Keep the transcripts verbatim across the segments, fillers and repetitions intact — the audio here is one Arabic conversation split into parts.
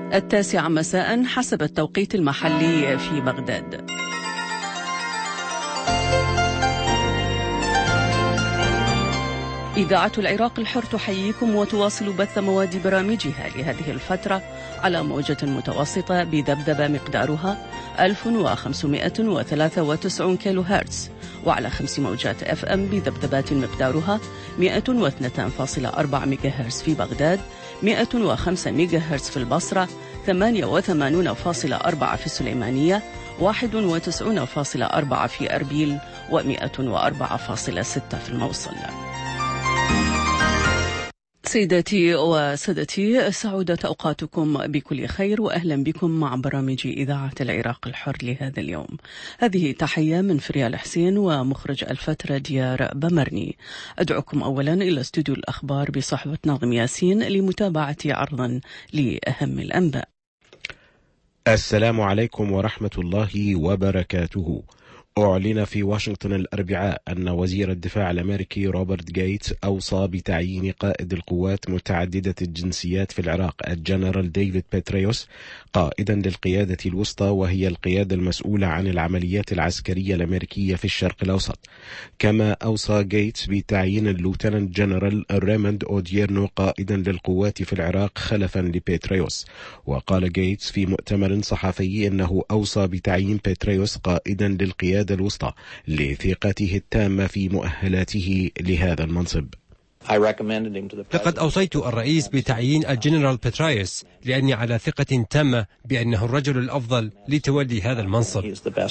التاسعة مساء حسب التوقيت المحلي في بغداد. إذاعة العراق الحر تحييكم وتواصل بث مواد برامجها لهذه الفترة على موجة متوسطة بذبذبة مقدارها ألف وخمسمائة وثلاثة وتسعين كيلو هرتز، وعلى خمس موجات اف ام بذبذبات مقدارها مائة واثنين فاصلة أربعة ميجا هرتز في بغداد، مائة وخمسة ميجا هرتز في البصرة، ثمانية وثمانين فاصلة أربعة في السليمانية، واحد وتسعين فاصلة أربعة في أربيل، ومائة وأربعة فاصلة ستة في الموصل. سيداتي وسادتي، سعودت أوقاتكم بكل خير، وأهلا بكم مع برامج إذاعة العراق الحر لهذا اليوم. هذه تحية من فريال حسين ومخرج الفترة ديار بمرني. أدعوكم أولا إلى استوديو الأخبار بصحبة ناظم ياسين لمتابعة عرضا لأهم الأنباء. السلام عليكم ورحمة الله وبركاته. أعلن في واشنطن الأربعاء أن وزير الدفاع الأمريكي روبرت جيتس أوصى بتعيين قائد القوات متعددة الجنسيات في العراق الجنرال ديفيد بيتريوس قائدا للقيادة الوسطى، وهي القيادة المسؤولة عن العمليات العسكرية الأمريكية في الشرق الأوسط. كما أوصى جيتس بتعيين اللوتنانت جنرال ريموند أوديرنو قائدا للقوات في العراق خلفا لبيتريوس. وقال جيتس في مؤتمر صحفي أنه أوصى بتعيين بيتريوس قائدا للقيادة الوسطى لثقته التامة في مؤهلاته لهذا المنصب. لقد أوصيت الرئيس بتعيين الجنرال بيتريوس لأني على ثقة تامة بأنه الرجل الأفضل لتولي هذا المنصب.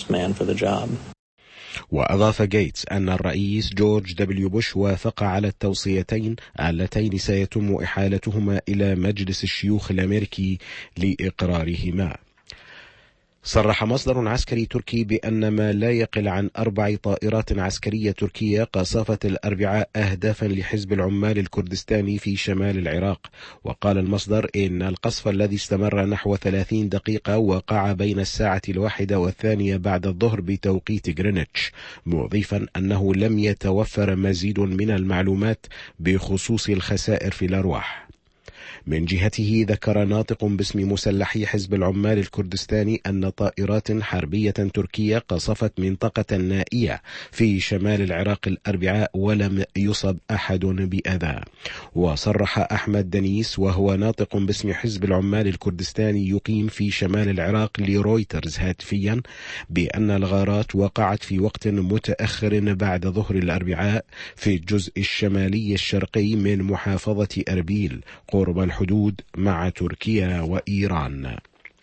وأضاف جيتس أن الرئيس جورج دبليو بوش وافق على التوصيتين اللتين سيتم إحالتهما إلى مجلس الشيوخ الأمريكي لإقرارهما. صرح مصدر عسكري تركي بأن ما لا يقل عن أربع طائرات عسكرية تركية قصفت الأربعاء أهدافا لحزب العمال الكردستاني في شمال العراق. وقال المصدر إن القصف الذي استمر نحو ثلاثين دقيقة وقع بين الساعة الواحدة والثانية بعد الظهر بتوقيت غرينتش، مضيفا أنه لم يتوفر مزيد من المعلومات بخصوص الخسائر في الأرواح. من جهته ذكر ناطق باسم مسلحي حزب العمال الكردستاني أن طائرات حربية تركية قصفت منطقة نائية في شمال العراق الأربعاء ولم يصب أحد بأذى. وصرح أحمد دنيس وهو ناطق باسم حزب العمال الكردستاني يقيم في شمال العراق لرويترز هاتفيا بأن الغارات وقعت في وقت متأخر بعد ظهر الأربعاء في الجزء الشمالي الشرقي من محافظة أربيل قرب الحدود مع تركيا وإيران.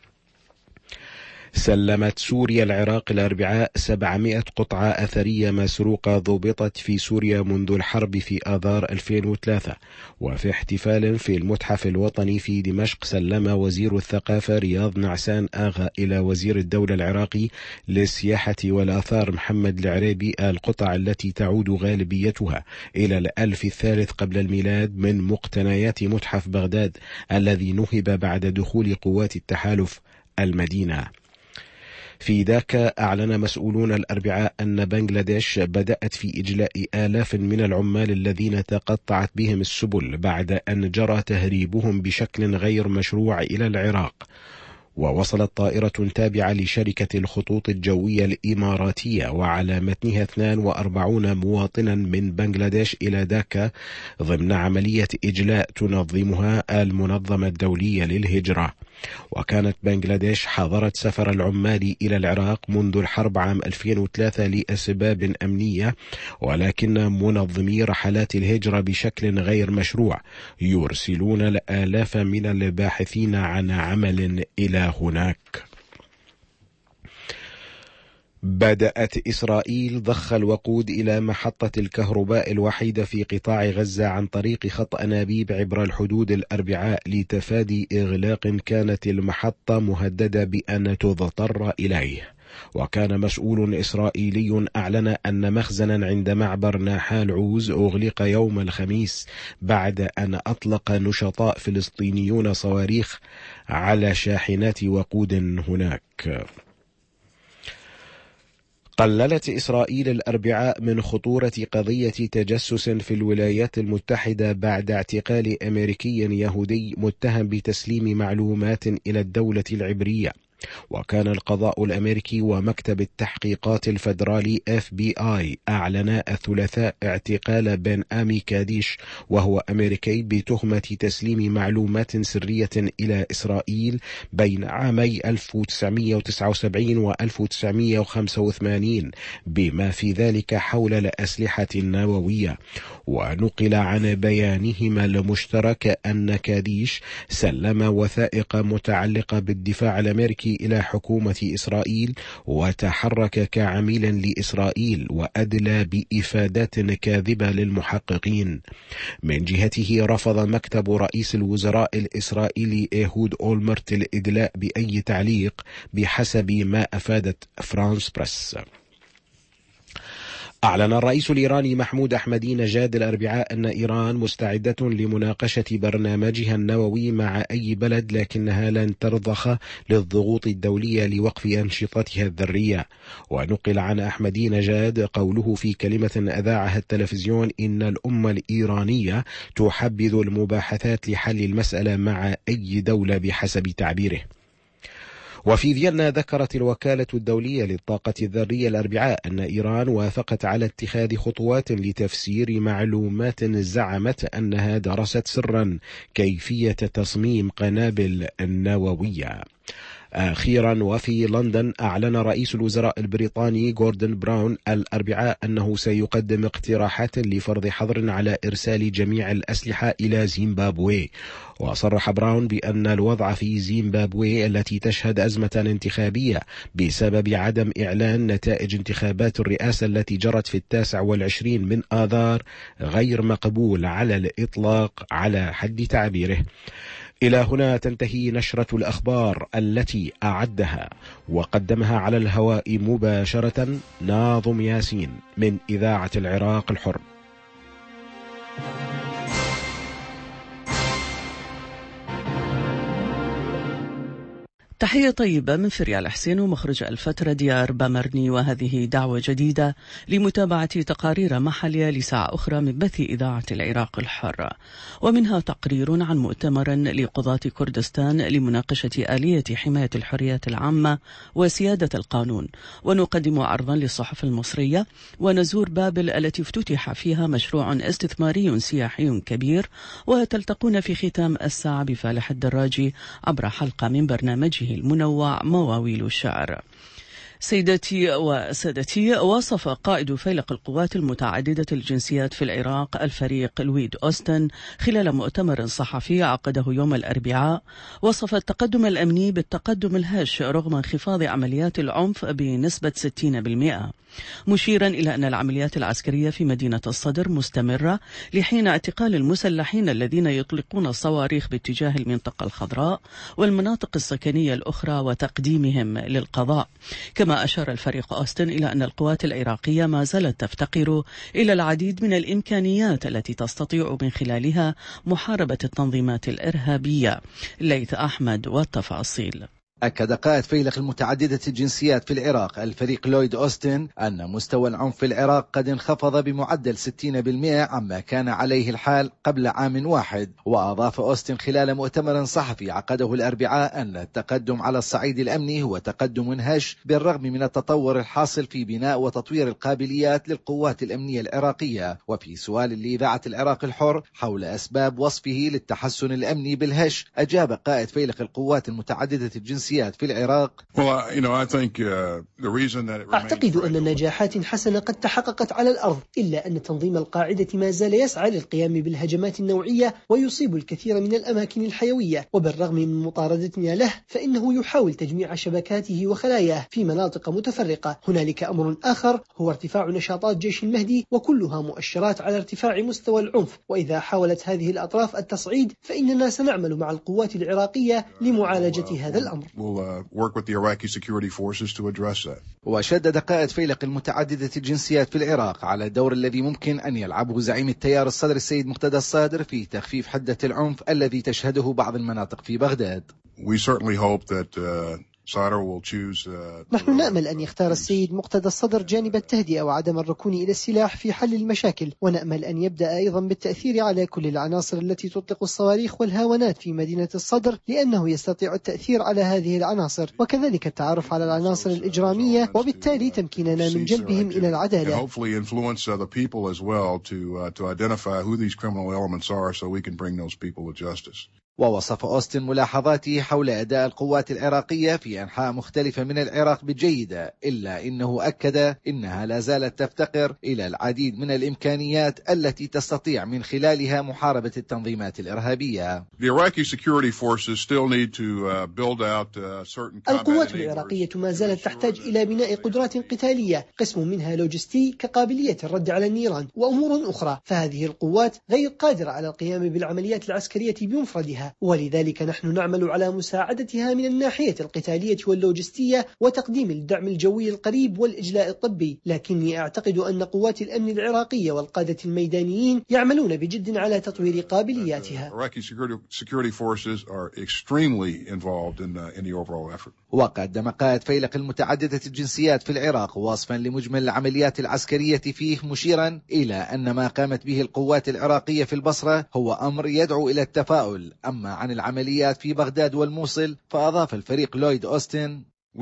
سلمت سوريا العراق الأربعاء سبعمائة قطعة أثرية مسروقة ضبطت في سوريا منذ الحرب في آذار ألفين وثلاثة. وفي احتفال في المتحف الوطني في دمشق سلم وزير الثقافة رياض نعسان آغا إلى وزير الدولة العراقي للسياحة والآثار محمد العريبي القطع التي تعود غالبيتها إلى الألف الثالث قبل الميلاد من مقتنيات متحف بغداد الذي نهب بعد دخول قوات التحالف المدينة. في ذاك أعلن مسؤولون الأربعاء أن بنغلاديش بدأت في إجلاء آلاف من العمال الذين تقطعت بهم السبل بعد أن جرى تهريبهم بشكل غير مشروع إلى العراق. ووصلت طائرة تابعة لشركة الخطوط الجوية الإماراتية وعلى متنها اثنين وأربعين مواطنا من بنغلاديش إلى داكا ضمن عملية إجلاء تنظمها المنظمة الدولية للهجرة. وكانت بنغلاديش حظرت سفر العمال إلى العراق منذ الحرب عام ألفين وثلاثة لأسباب أمنية، ولكن منظمي رحلات الهجرة بشكل غير مشروع يرسلون الآلاف من الباحثين عن عمل إلى هناك. بدأت إسرائيل ضخ الوقود إلى محطة الكهرباء الوحيدة في قطاع غزة عن طريق خط أنابيب عبر الحدود الأربعاء لتفادي إغلاق كانت المحطة مهددة بأن تضطر إليه. وكان مسؤول إسرائيلي أعلن أن مخزنا عند معبر ناحال عوز أغلق يوم الخميس بعد أن أطلق نشطاء فلسطينيون صواريخ على شاحنات وقود هناك. قللت إسرائيل الأربعاء من خطورة قضية تجسس في الولايات المتحدة بعد اعتقال أمريكي يهودي متهم بتسليم معلومات إلى الدولة العبرية. وكان القضاء الأمريكي ومكتب التحقيقات الفدرالي إف بي آي أعلنا الثلاثاء اعتقال بن آمي كاديش وهو أمريكي بتهمة تسليم معلومات سرية إلى إسرائيل بين عامي ألف وتسعمئة وتسعة وسبعين و ألف وتسعمئة وخمسة وثمانين بما في ذلك حول الأسلحة النووية. ونقل عن بيانهما المشترك أن كاديش سلم وثائق متعلقة بالدفاع الأمريكي إلى حكومة إسرائيل وتحرك كعميل لإسرائيل وأدلى بإفادات كاذبة للمحققين. من جهته رفض مكتب رئيس الوزراء الإسرائيلي إيهود أولمرت الإدلاء بأي تعليق بحسب ما أفادت فرانس بريس. أعلن الرئيس الإيراني محمود أحمدي نژاد الأربعاء أن إيران مستعدة لمناقشة برنامجها النووي مع أي بلد لكنها لن ترضخ للضغوط الدولية لوقف أنشطتها الذرية. ونقل عن أحمدي نژاد قوله في كلمة أذاعها التلفزيون إن الأمة الإيرانية تحبذ المباحثات لحل المسألة مع أي دولة بحسب تعبيره. وفي فيينا ذكرت الوكالة الدولية للطاقة الذرية الأربعاء أن إيران وافقت على اتخاذ خطوات لتفسير معلومات زعمت أنها درست سرا كيفية تصميم قنابل نووية. أخيرا وفي لندن أعلن رئيس الوزراء البريطاني غوردون براون الأربعاء أنه سيقدم اقتراحات لفرض حظر على إرسال جميع الأسلحة إلى زيمبابوي. وصرح براون بأن الوضع في زيمبابوي التي تشهد أزمة انتخابية بسبب عدم إعلان نتائج انتخابات الرئاسة التي جرت في التاسع والعشرين من آذار غير مقبول على الإطلاق على حد تعبيره. إلى هنا تنتهي نشرة الأخبار التي أعدها وقدمها على الهواء مباشرة ناظم ياسين من إذاعة العراق الحر. تحية طيبة من فريال حسين ومخرج الفترة ديار بامرني، وهذه دعوة جديدة لمتابعة تقارير محلية لساعة أخرى من بث إذاعة العراق الحر، ومنها تقرير عن مؤتمر لقضاة كردستان لمناقشة آلية حماية الحريات العامة وسيادة القانون، ونقدم عرضا للصحف المصرية، ونزور بابل التي افتتح فيها مشروع استثماري سياحي كبير، وتلتقون في ختام الساعة بفالح الدراجي عبر حلقة من برنامجه المنوع مواويل الشعر. سيدتي وسادتي، وصف قائد فيلق القوات المتعددة الجنسيات في العراق الفريق لويد أوستن خلال مؤتمر صحفي عقده يوم الأربعاء، وصف التقدم الأمني بالتقدم الهش رغم انخفاض عمليات العنف بنسبة ستين بالمئة، مشيرا إلى أن العمليات العسكرية في مدينة الصدر مستمرة لحين اعتقال المسلحين الذين يطلقون الصواريخ باتجاه المنطقة الخضراء والمناطق السكنية الأخرى وتقديمهم للقضاء. كما أشار الفريق أوستن إلى أن القوات العراقية ما زالت تفتقر إلى العديد من الإمكانيات التي تستطيع من خلالها محاربة التنظيمات الإرهابية. ليث أحمد والتفاصيل. أكد قائد فيلق المتعددة الجنسيات في العراق الفريق لويد أوستن أن مستوى العنف في العراق قد انخفض بمعدل ستين بالمئة عما كان عليه الحال قبل عام واحد. وأضاف أوستن خلال مؤتمر صحفي عقده الأربعاء أن التقدم على الصعيد الأمني هو تقدم هش بالرغم من التطور الحاصل في بناء وتطوير القابليات للقوات الأمنية العراقية. وفي سؤال لإذاعة العراق الحر حول أسباب وصفه للتحسن الأمني بالهش، أجاب قائد فيلق القوات المتعددة الجنسيات في العراق: أعتقد أن نجاحات حسنة قد تحققت على الأرض، إلا أن تنظيم القاعدة ما زال يسعى للقيام بالهجمات النوعية ويصيب الكثير من الأماكن الحيوية، وبالرغم من مطاردتنا له فإنه يحاول تجميع شبكاته وخلاياه في مناطق متفرقة. هنالك أمر آخر هو ارتفاع نشاطات جيش المهدي، وكلها مؤشرات على ارتفاع مستوى العنف، وإذا حاولت هذه الأطراف التصعيد فإننا سنعمل مع القوات العراقية لمعالجة هذا الأمر. وشدد قائد فيلق المتعددة الجنسيات في العراق على الدور الذي ممكن أن يلعبه زعيم التيار الصدر السيد مقتدى الصادر في تخفيف حدة العنف الذي تشهده بعض المناطق في بغداد. نحن نأمل أن يختار السيد مقتدى الصدر جانب التهدئة وعدم الركون إلى السلاح في حل المشاكل، ونأمل أن يبدأ أيضا بالتأثير على كل العناصر التي تطلق الصواريخ والهاونات في مدينة الصدر، لأنه يستطيع التأثير على هذه العناصر، وكذلك التعرف على العناصر الإجرامية، وبالتالي تمكيننا من جلبهم إلى العدالة. ووصف أوستن ملاحظاته حول أداء القوات العراقية في أنحاء مختلفة من العراق بجيدة، إلا إنه أكد إنها لا زالت تفتقر إلى العديد من الإمكانيات التي تستطيع من خلالها محاربة التنظيمات الإرهابية. القوات العراقية ما زالت تحتاج إلى بناء قدرات قتالية، قسم منها لوجستي كقابلية الرد على النيران وأمور أخرى، فهذه القوات غير قادرة على القيام بالعمليات العسكرية بمفردها، ولذلك نحن نعمل على مساعدتها من الناحية القتالية واللوجستية وتقديم الدعم الجوي القريب والإجلاء الطبي. لكني أعتقد أن قوات الأمن العراقية والقادة الميدانيين يعملون بجد على تطوير قابلياتها. وقدم قائد فيلق المتعددة الجنسيات في العراق وصفا لمجمل العمليات العسكرية فيه، مشيرا إلى أن ما قامت به القوات العراقية في البصرة هو أمر يدعو إلى التفاؤل. أما عن العمليات في بغداد والموصل فأضاف الفريق لويد أوستن: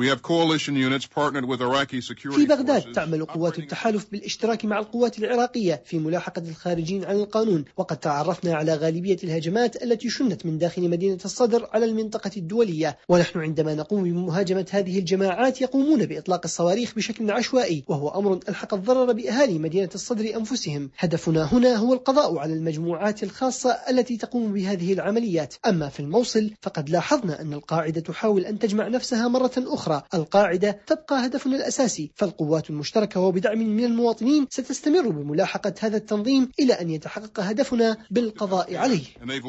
في بغداد تعمل قوات التحالف بالاشتراك مع القوات العراقية في ملاحقة الخارجين عن القانون، وقد تعرفنا على غالبية الهجمات التي شنت من داخل مدينة الصدر على المنطقة الدولية، ونحن عندما نقوم بمهاجمة هذه الجماعات يقومون بإطلاق الصواريخ بشكل عشوائي، وهو أمر ألحق الضرر بأهالي مدينة الصدر أنفسهم. هدفنا هنا هو القضاء على المجموعات الخاصة التي تقوم بهذه العمليات. أما في الموصل فقد لاحظنا أن القاعدة تحاول أن تجمع نفسها مرة أخرى. القاعدة تبقى هدفنا الأساسي، فالقوات المشتركة وبدعم من المواطنين ستستمر بملاحقة هذا التنظيم إلى أن يتحقق هدفنا بالقضاء عليه.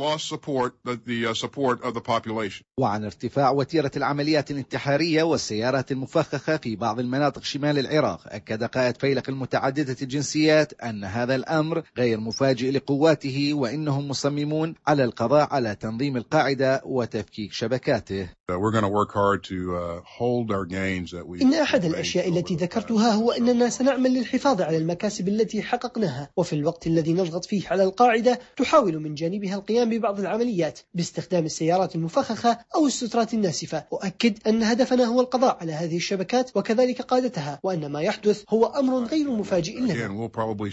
وعن ارتفاع وتيرة العمليات الانتحارية والسيارات المفخخة في بعض المناطق شمال العراق، أكد قائد فيلق المتعددة الجنسيات أن هذا الأمر غير مفاجئ لقواته، وإنهم مصممون على القضاء على تنظيم القاعدة وتفكيك شبكاته. إن أحد الأشياء التي ذكرتها هو أننا سنعمل للحفاظ على المكاسب التي حققناها، وفي الوقت الذي نضغط فيه على القاعدة تحاول من جانبها القيام ببعض العمليات باستخدام السيارات المفخخة أو السترات الناسفة. أؤكد أن هدفنا هو القضاء على هذه الشبكات وكذلك قادتها، وأن ما يحدث هو أمر غير مفاجئ لنا.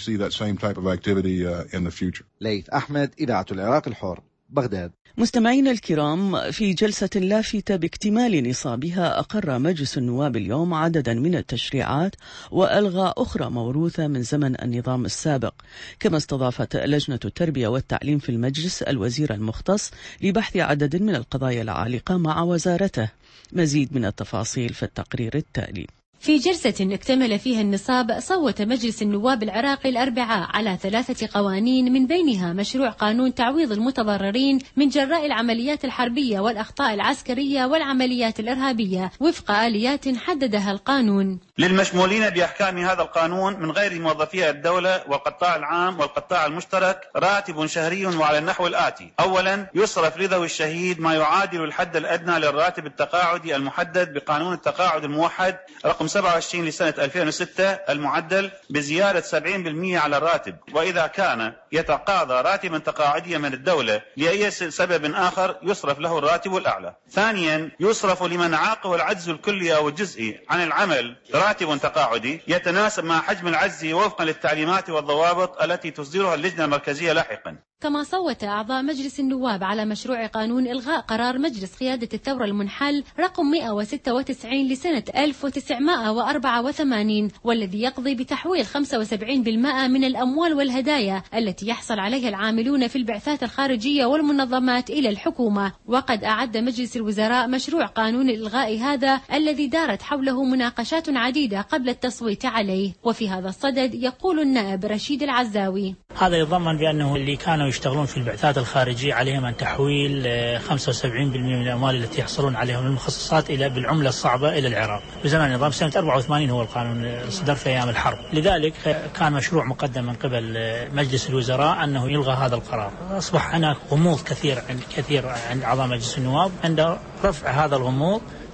ليث أحمد، إذاعة العراق الحر، بغداد. مستمعينا الكرام، في جلسة لافتة باكتمال نصابها أقر مجلس النواب اليوم عددا من التشريعات وألغى أخرى موروثة من زمن النظام السابق، كما استضافت لجنة التربية والتعليم في المجلس الوزير المختص لبحث عدد من القضايا العالقة مع وزارته. مزيد من التفاصيل في التقرير التالي. في جلسة اكتمل فيها النصاب، صوت مجلس النواب العراقي الأربعاء على ثلاثة قوانين، من بينها مشروع قانون تعويض المتضررين من جراء العمليات الحربية والأخطاء العسكرية والعمليات الإرهابية وفق آليات حددها القانون. للمشمولين بأحكام هذا القانون من غير موظفي الدولة والقطاع العام والقطاع المشترك راتب شهري وعلى النحو الآتي: أولا، يصرف لذوي الشهيد ما يعادل الحد الأدنى للراتب التقاعدي المحدد بقانون التقاعد الموحد رقم سبعة وعشرين لسنة ألفين وستة المعدل بزيادة سبعين بالمئة على الراتب، وإذا كان يتقاضى راتبا تقاعديا من الدولة لأي سبب آخر يصرف له الراتب الأعلى. ثانيا، يصرف لمن عاقه العجز الكلي أو الجزئي عن العمل راتب تقاعدي يتناسب مع حجم العجز وفقا للتعليمات والضوابط التي تصدرها اللجنة المركزية لاحقا. كما صوت أعضاء مجلس النواب على مشروع قانون إلغاء قرار مجلس قيادة الثورة المنحل رقم مئة وستة وتسعين لسنة ألف وتسعمئة وأربعة وثمانين، والذي يقضي بتحويل خمسة وسبعين بالمئة من الأموال والهدايا التي يحصل عليها العاملون في البعثات الخارجية والمنظمات إلى الحكومة. وقد أعد مجلس الوزراء مشروع قانون الإلغاء هذا الذي دارت حوله مناقشات عديدة قبل التصويت عليه. وفي هذا الصدد يقول النائب رشيد العزاوي: هذا يتضمن بأنه اللي كانوا يشتغلون في البعثات الخارجية عليهم أن تحويل خمسة وسبعين بالمئة من الأموال التي يحصلون عليها من المخصصات إلى بالعملة الصعبة إلى العراق. بزمن النظام سنة أربعة وثمانين هو القانون صدر في أيام الحرب، لذلك كان مشروع مقدم من قبل مجلس الوزراء أنه يلغى هذا القرار. أصبح هناك غموض كثير عند كثير عند أعضاء مجلس النواب. عند رفع هذا الغموض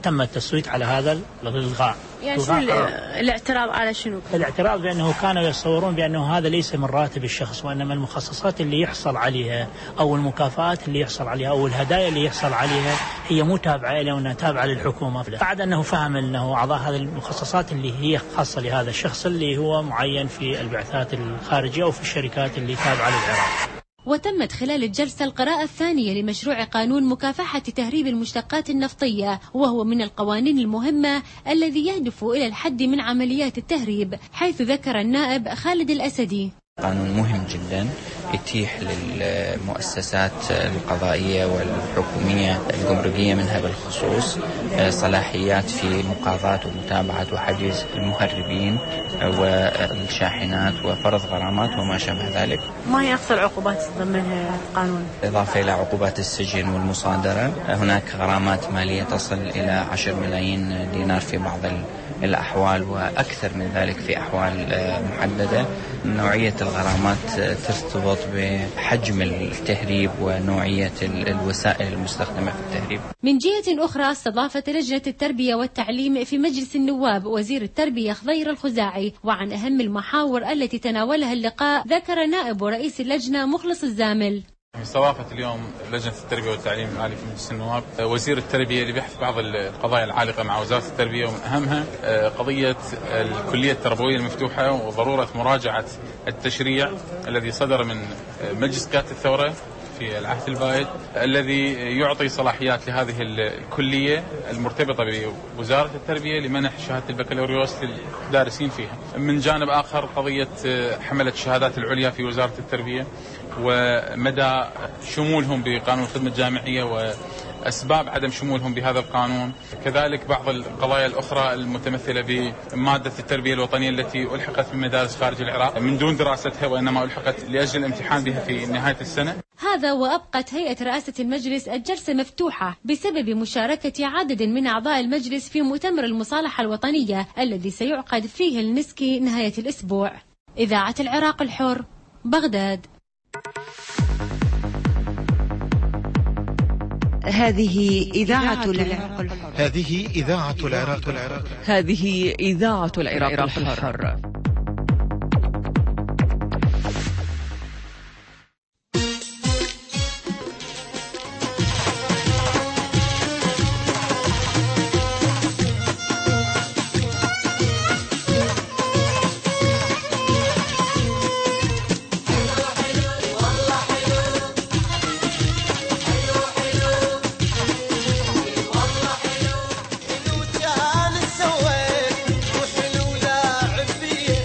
وتم التصويت على هذا الإلغاء. يعني شو الاعتراض على شنو؟ الاعتراض بأنه كانوا يتصورون بأنه هذا ليس من راتب الشخص، وإنما المخصصات اللي يحصل عليها أو المكافآت اللي يحصل عليها أو الهدايا اللي يحصل عليها هي مو تابعة له وأنها تابعة للحكومة. بعد أنه فهم أنه أعضاء هذه المخصصات اللي هي خاصة لهذا الشخص اللي هو معين في البعثات الخارجية أو في الشركات اللي تابعة للعراق. وتمت خلال الجلسة القراءة الثانية لمشروع قانون مكافحة تهريب المشتقات النفطية، وهو من القوانين المهمة الذي يهدف إلى الحد من عمليات التهريب، حيث ذكر النائب خالد الأسدي: قانون مهم جدا يتيح للمؤسسات القضائية والحكومية الجمركية منها بالخصوص صلاحيات في مقاضاة ومتابعة وحجز المهربين والشاحنات وفرض غرامات وما شابه ذلك. ما هي أقصى العقوبات تضمنها القانون؟ إضافة إلى عقوبات السجن والمصادرة، هناك غرامات مالية تصل إلى عشر ملايين دينار في بعض الأحوال وأكثر من ذلك في أحوال محددة. نوعية الغرامات ترتبط بحجم التهريب ونوعية الوسائل المستخدمة في التهريب. من جهة أخرى، استضافت لجنة التربية والتعليم في مجلس النواب وزير التربية خضير الخزاعي، وعن أهم المحاور التي تناولها اللقاء ذكر نائب رئيس اللجنة مخلص الزامل: استضافت اليوم لجنة التربية والتعليم العالي في مجلس النواب وزير التربية لبحث بعض القضايا العالقة مع وزارة التربية، ومن أهمها قضية الكلية التربوية المفتوحة وضرورة مراجعة التشريع الذي صدر من مجلس قيادة الثورة في العهد البائد، الذي يعطي صلاحيات لهذه الكلية المرتبطة بوزارة التربية لمنح شهادة البكالوريوس للدارسين فيها. من جانب آخر قضية حملة الشهادات العليا في وزارة التربية ومدى شمولهم بقانون الخدمة الجامعية وأسباب عدم شمولهم بهذا القانون. كذلك بعض القضايا الأخرى المتمثلة بمادة التربية الوطنية التي ألحقت في مدارس خارج العراق من دون دراستها، وإنما ألحقت لأجل الامتحان بها في نهاية السنة. هذا وأبقت هيئة رئاسة المجلس الجلسة مفتوحة بسبب مشاركة عدد من أعضاء المجلس في مؤتمر المصالحة الوطنية الذي سيعقد فيه النسكي نهاية الأسبوع. إذاعة العراق الحر، بغداد. هذه إذاعة العراق الحر. هذه إذاعة العراق الحر. هذه إذاعة العراق الحر. سويت وحلو لاعب فيها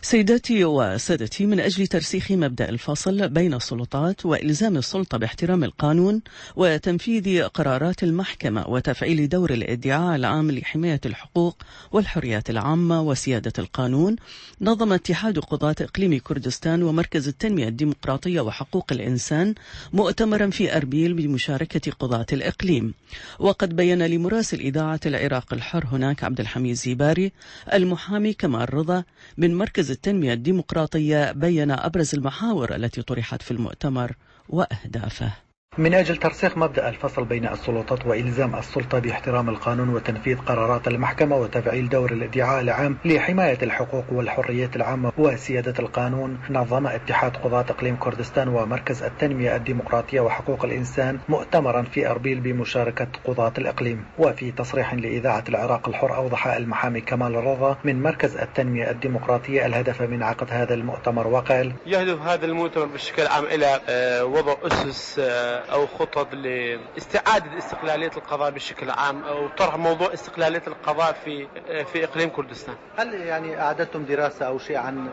سيداتي وسادتي، من أجل ترسيخ مبدأ الفصل بين السلطات وإلزام السلطة باحترام القانون وتنفيذ قرارات المحكمة وتفعيل دور الادعاء العام لحماية الحقوق والحريات العامة وسيادة القانون، نظم اتحاد قضاة إقليم كردستان ومركز التنمية الديمقراطية وحقوق الإنسان مؤتمرا في أربيل بمشاركة قضاة الإقليم. وقد بين لمراسل إذاعة العراق الحر هناك عبد الحميد زيباري المحامي كمال رضا من مركز التنمية الديمقراطية بين أبرز المحاور التي طرحت في المؤتمر وأهدافه. من أجل ترسيخ مبدأ الفصل بين السلطات وإلزام السلطة باحترام القانون وتنفيذ قرارات المحكمة وتفعيل دور الادعاء العام لحماية الحقوق والحريات العامة وسيادة القانون، نظم اتحاد قضاة إقليم كردستان ومركز التنمية الديمقراطية وحقوق الإنسان مؤتمرا في أربيل بمشاركة قضاة الإقليم. وفي تصريح لإذاعة العراق الحر أوضح المحامي كمال رضا من مركز التنمية الديمقراطية الهدف من عقد هذا المؤتمر وقال: يهدف هذا المؤتمر بشكل عام إلى وضع أسس أو خطط لاستعادة استقلالية القضاء بشكل عام، أو طرح موضوع استقلالية القضاء في في إقليم كردستان. هل يعني أعددتم دراسة أو شيء عن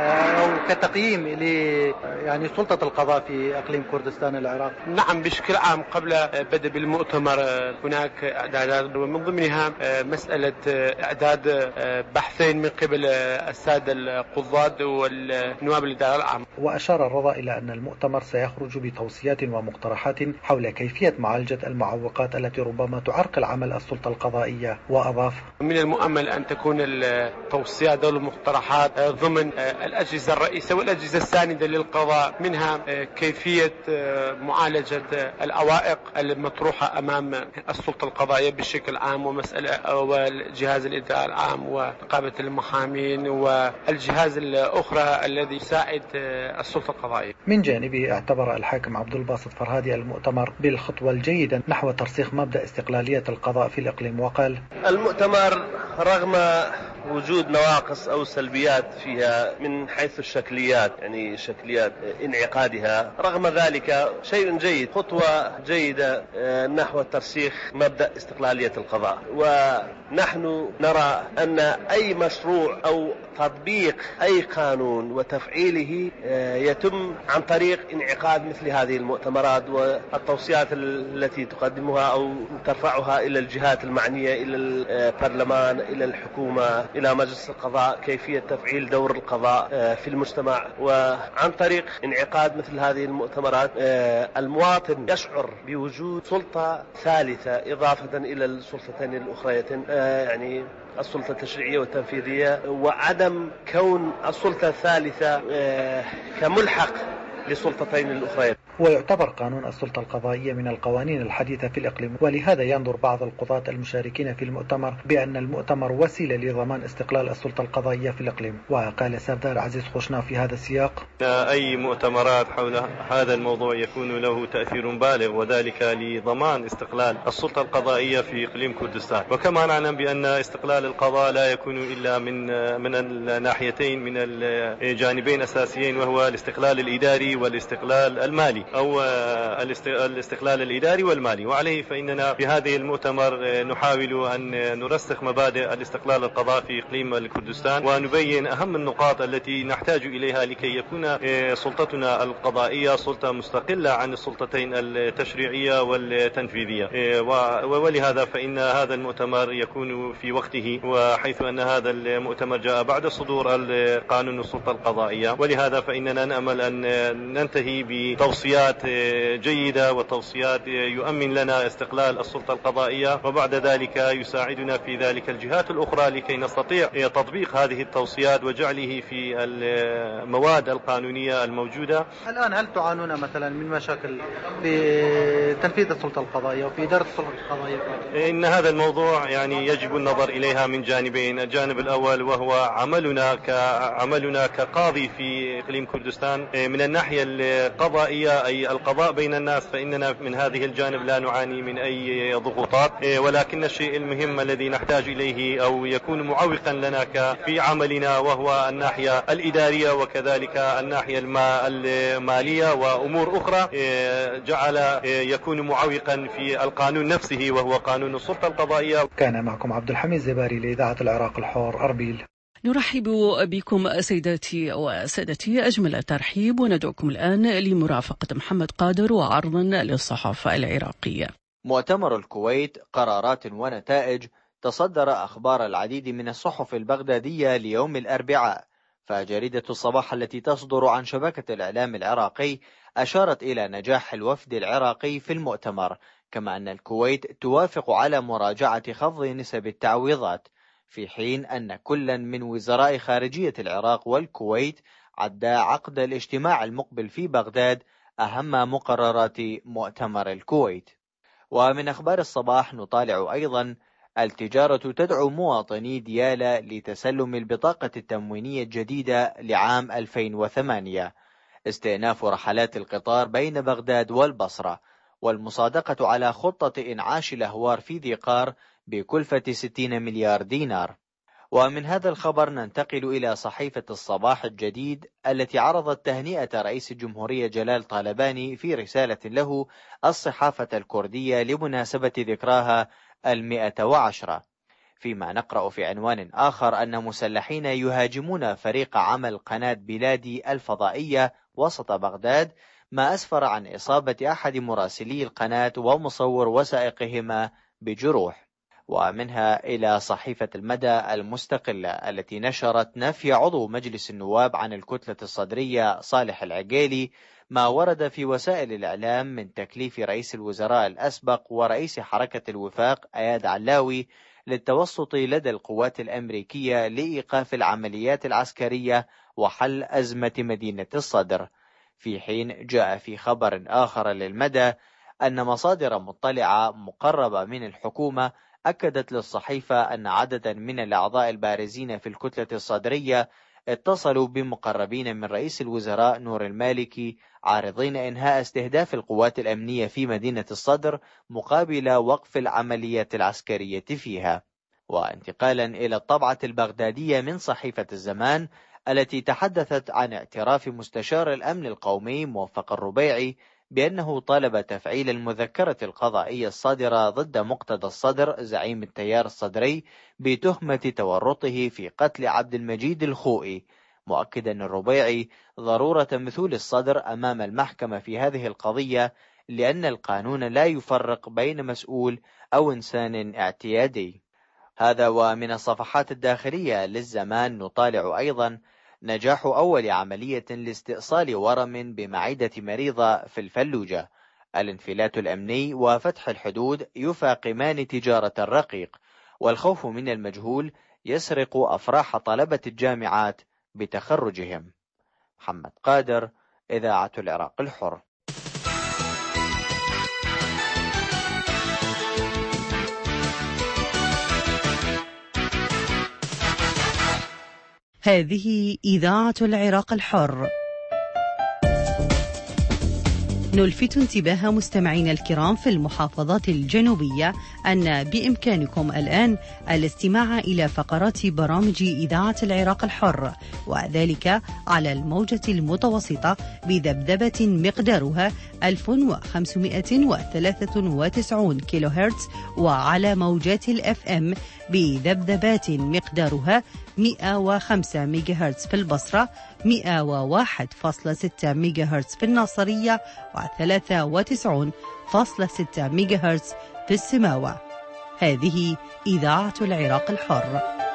أو كتقييم ل يعني سلطة القضاء في إقليم كردستان العراق؟ نعم، بشكل عام قبل بدء بالمؤتمر هناك إعدادات ومن ضمنها مسألة إعداد بحثين من قبل السادة القضاة والنواب الإدارة العامة. وأشار الرضا إلى أن المؤتمر سيخرج بتوصيات ومقترحات حول كيفية معالجة المعوقات التي ربما تعرقل عمل السلطة القضائية. وأضاف: من المؤمل أن تكون التوصيات والمقترحات ضمن الأجهزة الرئيسة والأجهزة الساندة للقضاء، منها كيفية معالجة العوائق المطروحة أمام السلطة القضائية بشكل عام، ومسألة والجهاز الإداري العام ونقابة المحامين والجهاز الأخرى الذي يساعد السلطة القضائية. من جانبه اعتبر الحاكم عبد الباسط فرهادي المؤتمر بالخطوة الجيدة نحو ترسيخ مبدأ استقلالية القضاء في الإقليم وقال: المؤتمر رغم وجود نواقص أو سلبيات فيها من حيث الشكليات، يعني شكليات انعقادها، رغم ذلك شيء جيد، خطوة جيدة نحو ترسيخ مبدأ استقلالية القضاء. ونحن نرى أن أي مشروع أو تطبيق أي قانون وتفعيله يتم عن طريق انعقاد مثل هذه المؤتمرات والتوصيات التي تقدمها أو ترفعها إلى الجهات المعنية، إلى البرلمان، إلى الحكومة، إلى مجلس القضاء، كيفية تفعيل دور القضاء في المجتمع. وعن طريق انعقاد مثل هذه المؤتمرات المواطن يشعر بوجود سلطة ثالثة إضافة إلى السلطتين الأخريتين، يعني السلطة التشريعية والتنفيذية، وعدم كون السلطة الثالثة كملحق لسلطتين الأخرى. ويعتبر قانون السلطة القضائية من القوانين الحديثة في الإقليم، ولهذا ينظر بعض القضاة المشاركين في المؤتمر بأن المؤتمر وسيلة لضمان استقلال السلطة القضائية في الإقليم. وقال سردار عزيز خوشنا في هذا السياق: أي مؤتمرات حول هذا الموضوع يكون له تأثير بالغ، وذلك لضمان استقلال السلطة القضائية في إقليم كردستان. وكما نعلم بأن استقلال القضاء لا يكون إلا من من الناحيتين، من الجانبين أساسيين، وهو الاستقلال الإداري والاستقلال المالي، أو الاستقلال الإداري والمالي. وعليه فإننا في هذه المؤتمر نحاول أن نرسخ مبادئ الاستقلال القضاء في إقليم الكردستان، ونبين أهم النقاط التي نحتاج إليها لكي يكون سلطتنا القضائية سلطة مستقلة عن السلطتين التشريعية والتنفيذية. ولهذا فإن هذا المؤتمر يكون في وقته، وحيث أن هذا المؤتمر جاء بعد صدور قانون السلطة القضائية، ولهذا فإننا نأمل أن ننتهي بتوصيات جيدة وتوصيات يؤمن لنا استقلال السلطة القضائية، وبعد ذلك يساعدنا في ذلك الجهات الأخرى لكي نستطيع تطبيق هذه التوصيات وجعله في المواد القانونية الموجودة. الآن هل تعانون مثلا من مشاكل في تنفيذ السلطة القضائية وفي إدارة السلطة القضائية؟ إن هذا الموضوع يعني يجب النظر إليها من جانبين. الجانب الأول وهو عملنا كعملنا كقاضي في إقليم كردستان من الناحية القضائية، أي القضاء بين الناس، فإننا من هذه الجانب لا نعاني من أي ضغوطات، ولكن الشيء المهم الذي نحتاج إليه أو يكون معوقا لنا في عملنا وهو الناحية الإدارية، وكذلك الناحية المالية وأمور أخرى جعل يكون معوقا في القانون نفسه وهو قانون السلطة القضائية. كان معكم عبد الحميد زيباري لإذاعة العراق الحر أربيل. نرحب بكم سيداتي وسادتي أجمل الترحيب، وندعوكم الآن لمرافقة محمد قادر وعرض للصحافة العراقية. مؤتمر الكويت قرارات ونتائج تصدر أخبار العديد من الصحف البغدادية ليوم الأربعاء، فجريدة الصباح التي تصدر عن شبكة الإعلام العراقي أشارت إلى نجاح الوفد العراقي في المؤتمر، كما أن الكويت توافق على مراجعة خفض نسب التعويضات، في حين أن كلا من وزراء خارجية العراق والكويت عد عقد الاجتماع المقبل في بغداد أهم مقررات مؤتمر الكويت. ومن أخبار الصباح نطالع أيضا: التجارة تدعو مواطني ديالى لتسلم البطاقة التموينية الجديدة لعام ألفين وثمانية، استئناف رحلات القطار بين بغداد والبصرة، والمصادقة على خطة إنعاش الأهوار في ذي قار بكلفة ستين مليار دينار. ومن هذا الخبر ننتقل إلى صحيفة الصباح الجديد التي عرضت تهنئة رئيس الجمهورية جلال طالباني في رسالة له الصحافة الكردية لمناسبة ذكراها المئة وعشرة، فيما نقرأ في عنوان آخر أن مسلحين يهاجمون فريق عمل قناة بلادي الفضائية وسط بغداد، ما أسفر عن إصابة أحد مراسلي القناة ومصور وثائقهما بجروح. ومنها إلى صحيفة المدى المستقلة التي نشرت نفي عضو مجلس النواب عن الكتلة الصدرية صالح العقيلي ما ورد في وسائل الإعلام من تكليف رئيس الوزراء الأسبق ورئيس حركة الوفاق أياد علاوي للتوسط لدى القوات الأمريكية لإيقاف العمليات العسكرية وحل أزمة مدينة الصدر، في حين جاء في خبر آخر للمدى أن مصادر مطلعة مقربة من الحكومة أكدت للصحيفة أن عددا من الأعضاء البارزين في الكتلة الصدرية اتصلوا بمقربين من رئيس الوزراء نور المالكي عارضين إنهاء استهداف القوات الأمنية في مدينة الصدر مقابل وقف العمليات العسكرية فيها. وانتقالا إلى الطبعة البغدادية من صحيفة الزمان التي تحدثت عن اعتراف مستشار الأمن القومي موفق الربيعي بأنه طالب تفعيل المذكرة القضائية الصادرة ضد مقتدى الصدر زعيم التيار الصدري بتهمة تورطه في قتل عبد المجيد الخوئي، مؤكدا الربيعي ضرورة مثول الصدر أمام المحكمة في هذه القضية، لأن القانون لا يفرق بين مسؤول أو إنسان اعتيادي. هذا ومن الصفحات الداخلية للزمان نطالع أيضا: نجاح أول عملية لاستئصال ورم بمعدة مريضة في الفلوجة، الانفلات الأمني وفتح الحدود يفاقمان تجارة الرقيق، والخوف من المجهول يسرق أفراح طلبة الجامعات بتخرجهم. محمد قادر، إذاعة العراق الحر. هذه إذاعة العراق الحر. نلفت انتباه مستمعينا الكرام في المحافظات الجنوبية أن بإمكانكم الآن الاستماع إلى فقرات برامج إذاعة العراق الحر، وذلك على الموجة المتوسطة بذبذبة مقدارها ألف وخمسمائة وثلاثة وتسعين كيلو هرتز، وعلى موجات الأف أم بذبذبات مقدارها مئة وخمسة ميجا هرتز في البصرة، مئة وواحد فاصلة ستة ميجا هرتز في الناصرية، وثلاثة وتسعين فاصلة ستة ميجا هرتز في السماوة. هذه إذاعة العراق الحر.